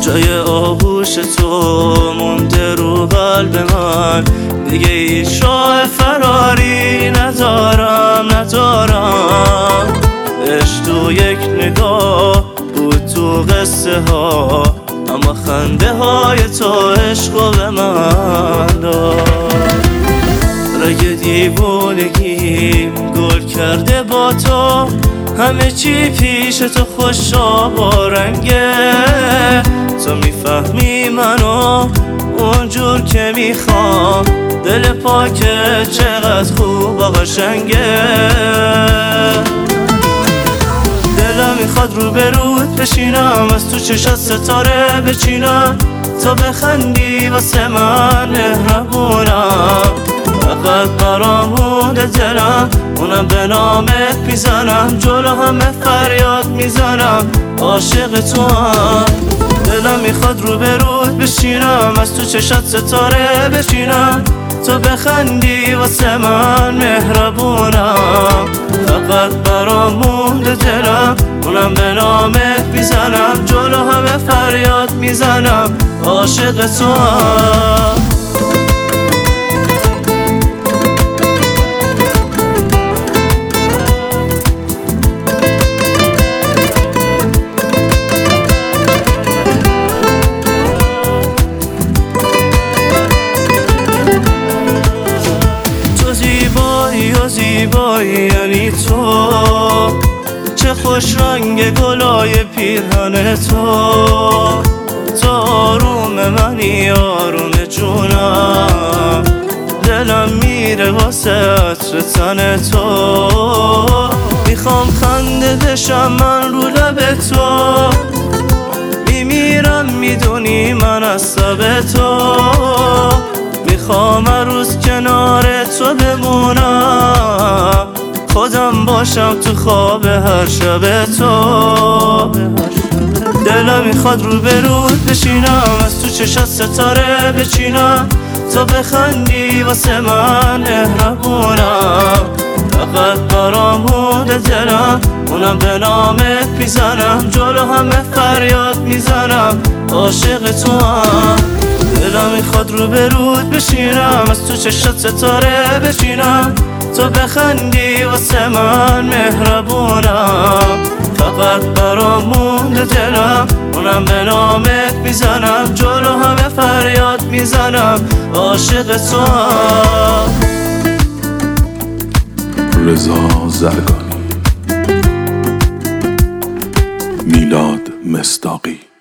جای آغوش تو مونده رو قلب من، دیگه هیچ راه فراری ندارم. عشق تو یک نگاه بود تو قصه ها، اما خنده های تو عشقو به من داد. رگ دیوونگیم گل کرده با تو، همه چی پیش تو خوش و رنگه. تو میفهمی منو اونجور که میخوام، دل پاکه چقدر خوب و قشنگه. دلم میخواد رو به رود بشینم، از تو چشات ستاره بچینم، تا بخندی واسه من مهربونم. فقط برام مونده دلم، اونم به نامت میزنم، جلو همه فریاد میزنم عاشق تو هم. دلم میخواد رو به رود بشینم، از تو چشات ستاره بچینم، تو بخندی واسه من مهربونم. فقط برام مونده دلم، اونم به نامت میزنم، جلو همه فریاد میزنم عاشق تو هم. زیبایی یعنی تو، چه خوش رنگ گلای پیرهن تو آروم منی آروم جونم، دلم میره واسه عطر تن تو. میخوام خنده بشم من رو لب تو، میمیرم میدونی من از سب تو. میخوام روز کنار تو بمونم، خودم باشم تو خواب هر شب تو. دلم میخواد رو به رود بشینم، از تو چشات ستاره بچینم، تا بخندی واسه من مهربونم. فقط برام مونده دلم، اونم به نامت میزنم، جلو همه فریاد میزنم عاشق تو هم. دلم میخواد رو به رود بشینم، از تو چشات ستاره بچینم، تو بخندی واسه من مهربونم. فقط برام مونده دلم، اونم به نامت میزنم، جلو همه فریاد میزنم عاشق تو هم. رضا زرگانی، میلاد مصداقی.